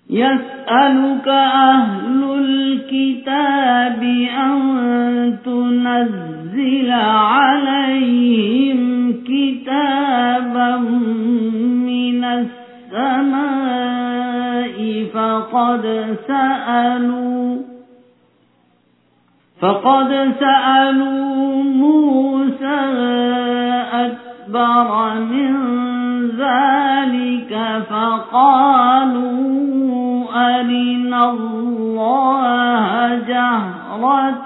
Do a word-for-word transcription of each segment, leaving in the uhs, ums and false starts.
يسألك أهل الكتاب أن تنزل عليهم كتابا من السماء فقد سألوا فقد سألوا موسى أكبر من ذلك فقالوا أرنا الله جهرة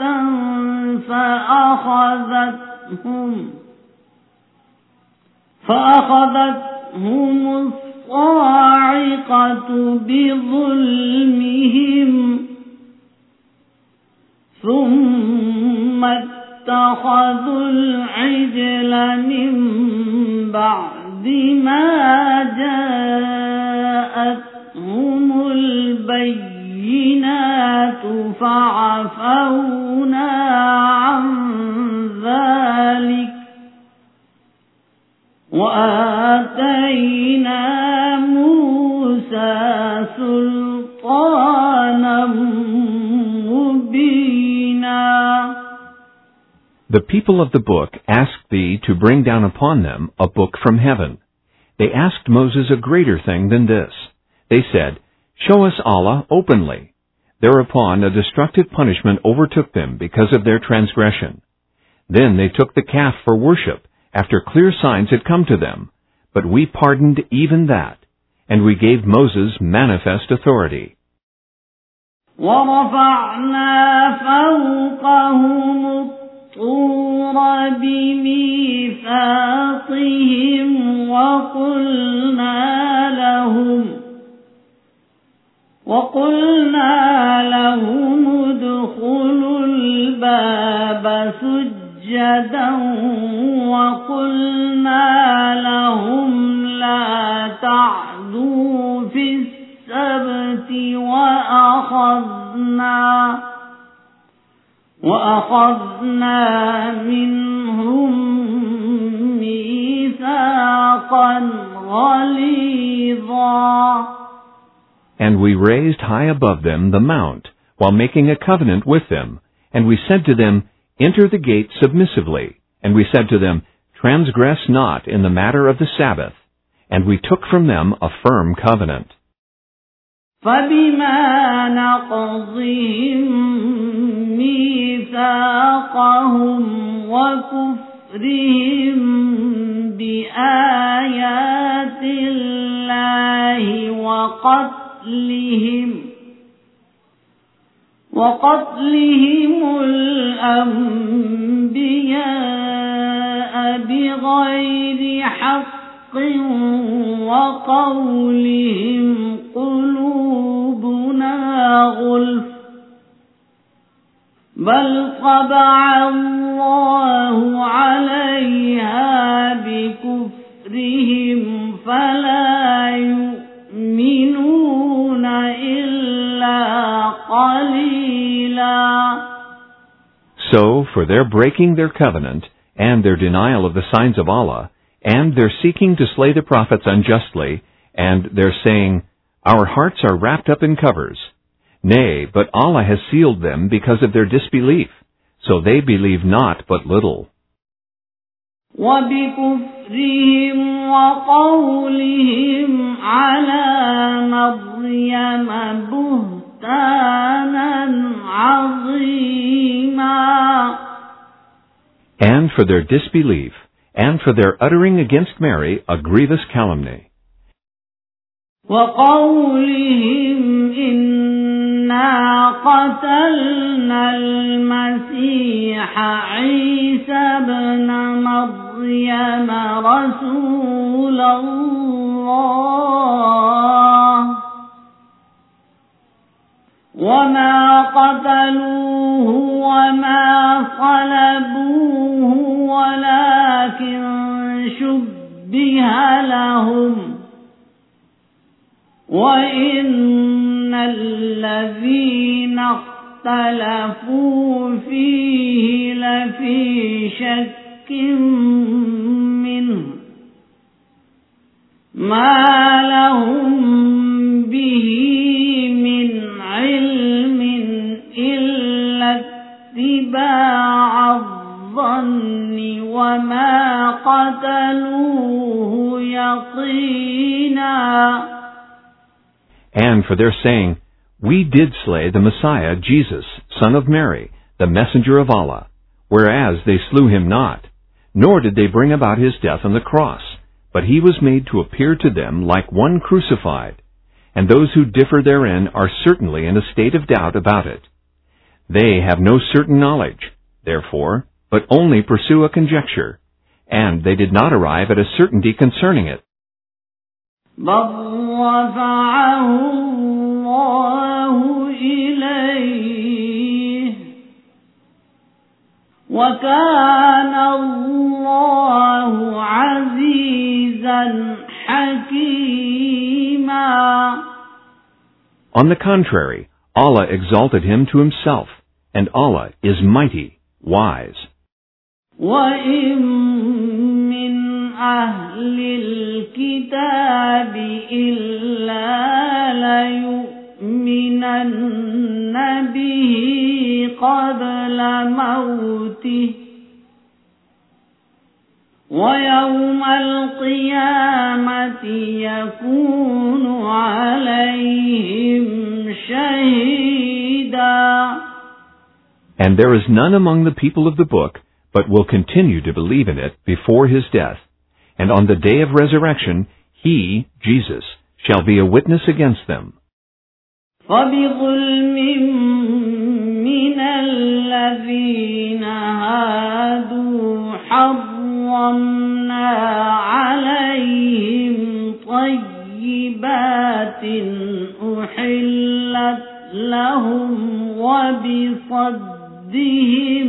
فأخذتهم فأخذتهم الصاعقة بظلمهم ثم اتخذوا العجل من بعد ما جاءتهم البينات فعفونا عن ذلك وآتينا موسى سلطانا مبينا. The people of the book asked thee to bring down upon them a book from heaven. They asked Moses a greater thing than this. They said, Show us Allah openly. Thereupon a destructive punishment overtook them because of their transgression. Then they took the calf for worship, after clear signs had come to them. But we pardoned even that, and we gave Moses manifest authority. وَرَفَعْنَا فَوْقَهُمُ الطُّورَ بِمِيثَاقِهِمْ وَقُلْنَا لَهُمْ وَقُلْنَا لَهُمُ ادْخُلُوا الْبَابَ سُجَّدًا وَقُلْنَا لَهُمْ لَا تَعْدُوا فِي السَّبْتِ وَأَخَذْنَا وَأَخَذْنَا مِنْهُمْ مِيثَاقًا غَلِيظًا. And we raised high above them the mount, while making a covenant with them. And we said to them, Enter the gate submissively. And we said to them, Transgress not in the matter of the Sabbath. And we took from them a firm covenant. فَبِمَا نَقْضِهِمْ مِيثَاقَهُمْ وَكُفْرِهِمْ بِآيَاتِ اللَّهِ وَقَتْلِهِمْ وَقَتْلِهِمُ الْأَنْبِيَاءَ بِغَيْرِ حَقٍّ وَقَوْلِهِمْ قُلُوبُنَا غُلْفٌ بَلْ طَبَعَ اللَّهُ عَلَيْهَا بِكُفْرِهِمْ فَلَا يُؤْمِنُونَ إِلَّا قَلِيلًا. So, for their breaking their covenant, and their denial of the signs of Allah, and their seeking to slay the prophets unjustly, and their saying, Our hearts are wrapped up in covers. Nay, but Allah has sealed them because of their disbelief, so they believe not but little. وَبِكُفْرِهِمْ وَقَوْلِهِمْ عَلَى مَرْيَمَ بُهْتَانًا عَظِيمًا. And for their disbelief, and for their uttering against Mary a grievous calumny. وَقَوْلِهِمْ إِنَّا قَتَلْنَا الْمَسِيحَ عِيسَى ابْنَ مَرْيَمَ رَسُولَ اللَّهِ وَمَا قَتَلُوهُ وَمَا صَلَبُوهُ وَلَكِنْ شُبِّهَ لَهُمْ وَإِنَّ الَّذِينَ اخْتَلَفُوا فِيهِ لَفِي شَكٍّ مِّنْهُ مَا لَهُم بِهِ And for their saying, "We did slay the Messiah, Jesus, son of Mary, the messenger of Allah, whereas they slew him not, nor did they bring about his death on the cross, but he was made to appear to them like one crucified, and those who differ therein are certainly in a state of doubt about it. They have no certain knowledge, therefore, but only pursue a conjecture, and they did not arrive at a certainty concerning it." وَكَانَ اللَّهُ عَزِيزًا حَكِيمًا. On the contrary, Allah exalted him to himself, and Allah is mighty, wise. وَإِن مِّنْ أَهْلِ الْكِتَابِ إِلَّا لَيُؤْمِنَنَّ بِهِ قَبْلَ مَوْتِهِ وَيَوْمَ الْقِيَامَةِ يَكُونُ عَلَيْهِمْ شَهِيدًا. And there is none among the people of the book, but will continue to believe in it before his death. And on the day of resurrection, he, Jesus, shall be a witness against them. فَبِظُلْمٍ مِّنَ الَّذِينَ هَادُوا حَرَّمْنَا عَلَيْهِمْ طَيِّبَاتٍ أُحِلَّتْ لَهُمْ وَبِصَدِّهِمْ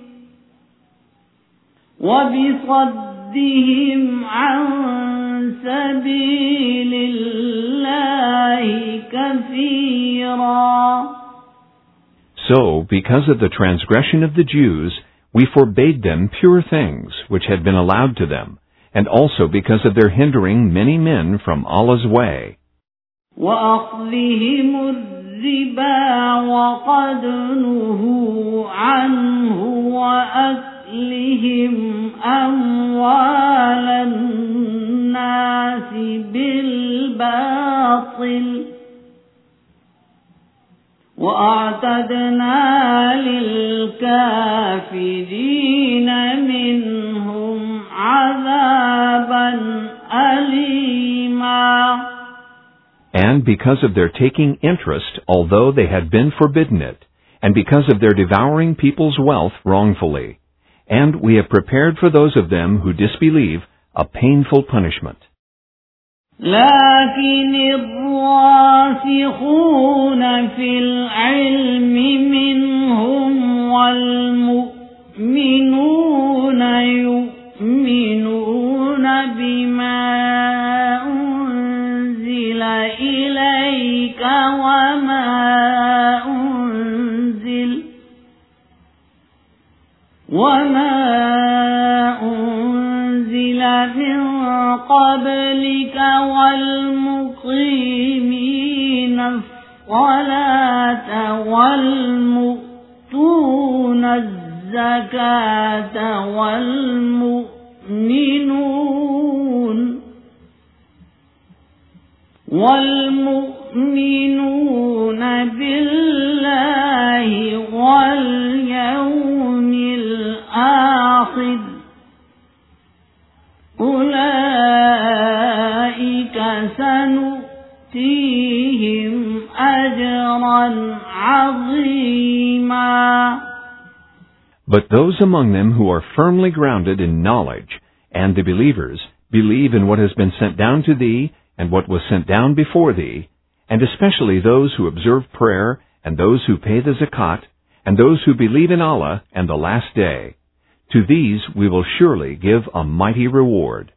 وَبِصَدِّهِمْ عَن سَبِيلِ اللَّهِ كَثِيرًا. So, because of the transgression of the Jews, we forbade them pure things which had been allowed to them, and also because of their hindering many men from Allah's way. وَأَخْذِهِمُ الرِّبَا وَقَدْ نُهُوا عَنْهُ وَأَكْلِهِمْ أَمْوَالَ النَّاسِ بِالْبَاطِلِ وَأَعْتَدْنَا لِلْكَافِرِينَ مِنْهُمْ عَذَابًا أَلِيمًا. And because of their taking interest, although they had been forbidden it, and because of their devouring people's wealth wrongfully, and we have prepared for those of them who disbelieve a painful punishment. لكن الراسخون في العلم منهم والمؤمنون يؤمنون بما أنزل إليك وما أنزل وما أنزل من قبلك والمقيمين الصلاة والمؤتون الزكاة والمؤمنون والمؤمنون بالله واليوم الآخر أولئك سنؤتيهم أجرا عظيما. But those among them who are firmly grounded in knowledge, and the believers, believe in what has been sent down to thee, and what was sent down before thee, and especially those who observe prayer, and those who pay the zakat, and those who believe in Allah and the last day. To these we will surely give a mighty reward.